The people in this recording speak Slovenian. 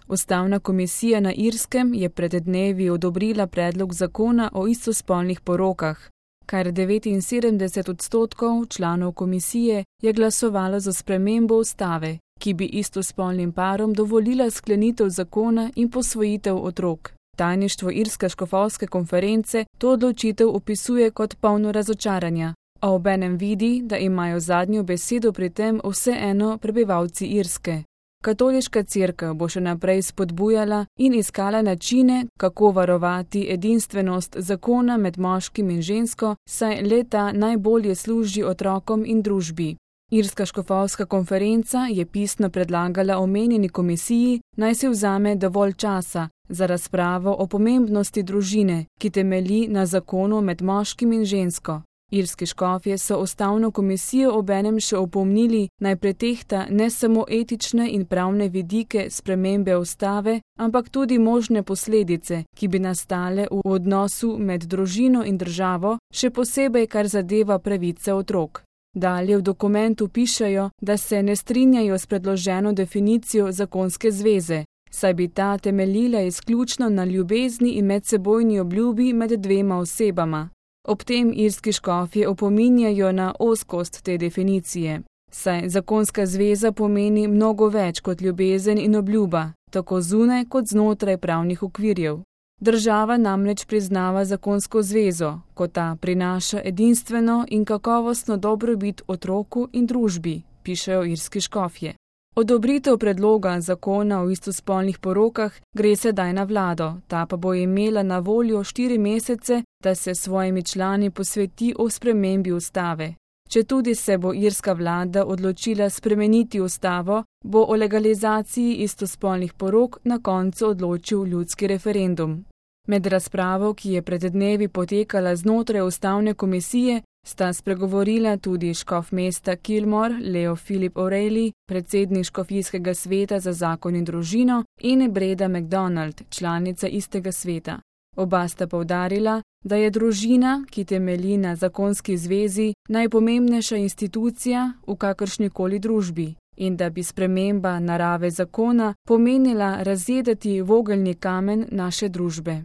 Ustavna komisija na Irskem je pred dnevi odobrila predlog zakona o istospolnih porokah. Kar 79% članov komisije je glasovalo za spremembo ustave, ki bi istospolnim parom dovolila sklenitev zakona in posvojitev otrok. Tajništvo Irske škofovske konference to odločitev opisuje kot polno razočaranja, a obenem vidi, da imajo zadnjo besedo pri tem vseeno prebivalci Irske. Katoliška cerkev bo še naprej spodbujala in iskala načine, kako varovati edinstvenost zakona med moškim in žensko, saj le-ta najbolje služi otrokom in družbi. Irska škofovska konferenca je pisno predlagala omenjeni komisiji, naj si vzame dovolj časa za razpravo o pomembnosti družine, ki temelji na zakonu med moškim in žensko. Irski škofje so ustavno komisijo obenem še opomnili, naj pretehta ne samo etične in pravne vidike spremembe ustave, ampak tudi možne posledice, ki bi nastale v odnosu med družino in državo, še posebej kar zadeva pravice otrok. Dalje v dokumentu pišejo, da se ne strinjajo s predloženo definicijo zakonske zveze, saj bi ta temeljila izključno na ljubezni in medsebojni obljubi med dvema osebama. Ob tem irski škofje opominjajo na ozkost te definicije, saj zakonska zveza pomeni mnogo več kot ljubezen in obljuba, tako zunaj kot znotraj pravnih okvirjev. Država namreč priznava zakonsko zvezo, ko ta prinaša edinstveno in kakovostno dobrobit otroku in družbi, pišejo irski škofje. Odobritev predloga zakona o istospolnih porokah gre sedaj na vlado, ta pa bo imela na voljo 4 mesece, da se svojimi člani posveti o spremembi ustave. Četudi se bo irska vlada odločila spremeniti ustavo, bo o legalizaciji istospolnih porok na koncu odločil ljudski referendum. Med razpravo, ki je pred dnevi potekala znotraj ustavne komisije, sta spregovorila tudi škof mesta Kilmore, Leo Philip O'Reilly, predsednik škofijskega sveta za zakon in družino, in Breda McDonald, članica istega sveta. Oba sta poudarila, da je družina, ki temelji na zakonski zvezi, najpomembnejša institucija v kakršnikoli družbi in da bi sprememba narave zakona pomenila razjedati vogelni kamen naše družbe.